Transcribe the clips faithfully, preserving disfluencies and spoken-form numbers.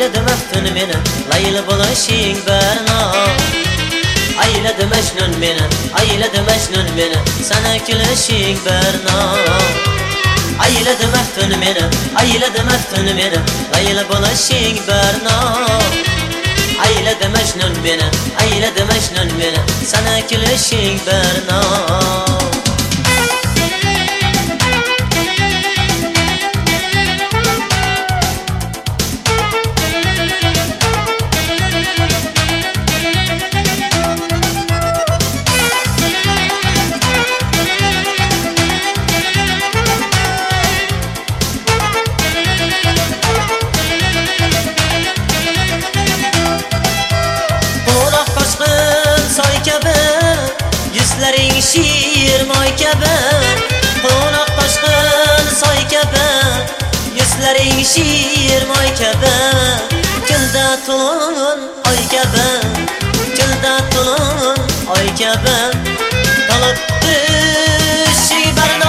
ayladi maftun meni, Layla bo'lishing barno. Ayladi Majnun meni, ayladi Majnun meni, sana kulishing barno. Ayladi maftun meni, ayladi maftun meni, Layla bo'lishing barno. Ayladi Majnun meni, ayladi Majnun meni, sana kulishing barno. Yüzlerin şiir moy kabi, qo'noq toshqin soy kabi. Yüzlerin şiir moy kabi, kulda to'lin oy kabi, kulda to'lin oy kabi. Qolib tushing barno.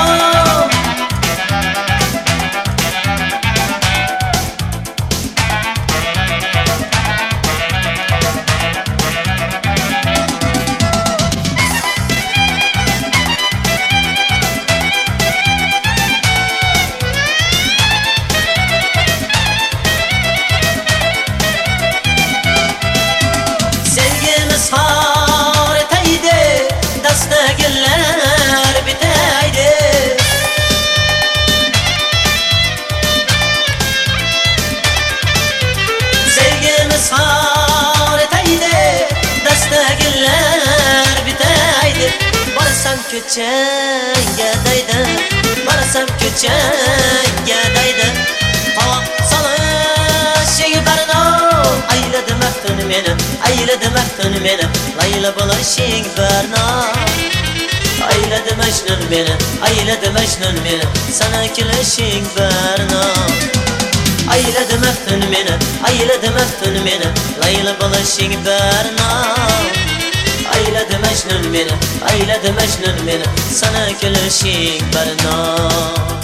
Ko'changga daydi, borsam ko'changga daydi. Qoq solishing barno. Ayladi maftun meni, ayladi maftun meni, Layla bo'lishing barno. Ayladi Majnun meni, ayladi Majnun meni, sana kulishing barno. Ayladi maftun meni, ayladi maftun meni, Layla bo'lishing barno. Ayladi Majnun meni, ayladi Majnun meni, sana kulishing barno.